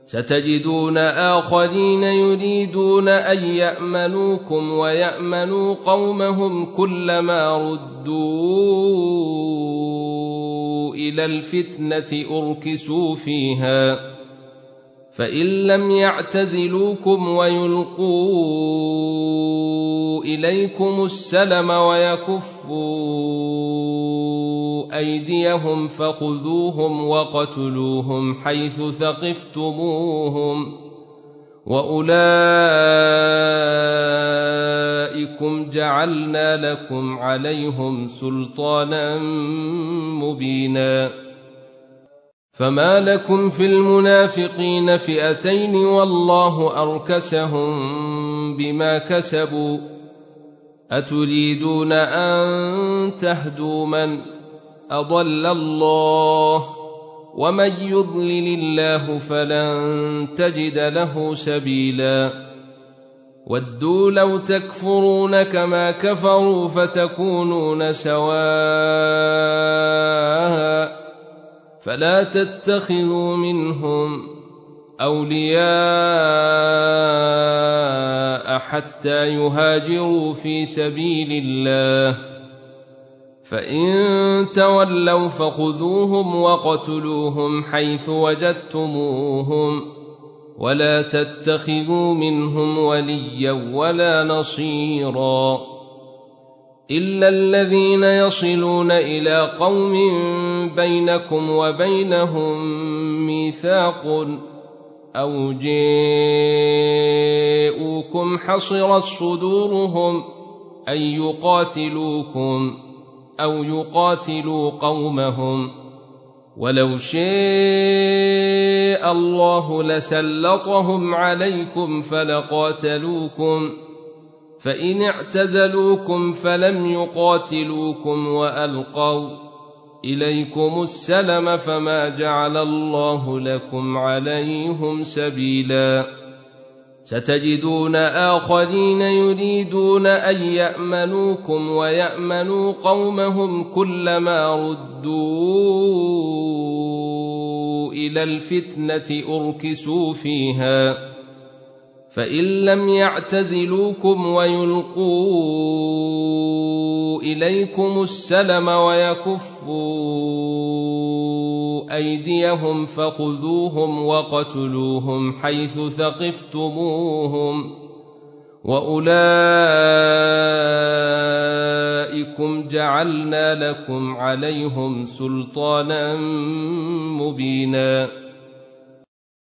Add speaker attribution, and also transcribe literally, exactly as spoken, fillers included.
Speaker 1: ستجدون آخرين يريدون أن يأمنوكم ويأمنوا قومهم كلما ردوا إلى الفتنة أركسوا فيها فإن لم يعتزلوكم ويلقوا إليكم السلم ويكفوا أيديهم فخذوهم وقتلوهم حيث ثقفتموهم وأولئكم جعلنا لكم عليهم سلطانا مبينا. فما لكم في المنافقين فئتين والله أركسهم بما كسبوا أتريدون أن تهدوا من أضل الله ومن يضلل الله فلن تجد له سبيلا. ودوا لو تكفرون كما كفروا فتكونون سواء فلا تتخذوا منهم أولياء حتى يهاجروا في سبيل الله فإن تولوا فخذوهم وقتلوهم حيث وجدتموهم ولا تتخذوا منهم وليا ولا نصيرا إلا الذين يصلون إلى قوم بينكم وبينهم ميثاق أو جاءوكم حصرت صدورهم أن يقاتلوكم أو يقاتلوا قومهم ولو شاء الله لسلطهم عليكم فلقاتلوكم فإن اعتزلوكم فلم يقاتلوكم وألقوا إليكم السلم فما جعل الله لكم عليهم سبيلا. ستجدون آخرين يريدون أن يأمنوكم ويأمنوا قومهم كلما ردوا إلى الفتنة أركسوا فيها فإن لم يعتزلوكم ويلقوا إليكم السلم ويكفوا أيديهم فخذوهم وقتلوهم حيث ثقفتموهم وأولئكم جعلنا لكم عليهم سلطانا مبينا.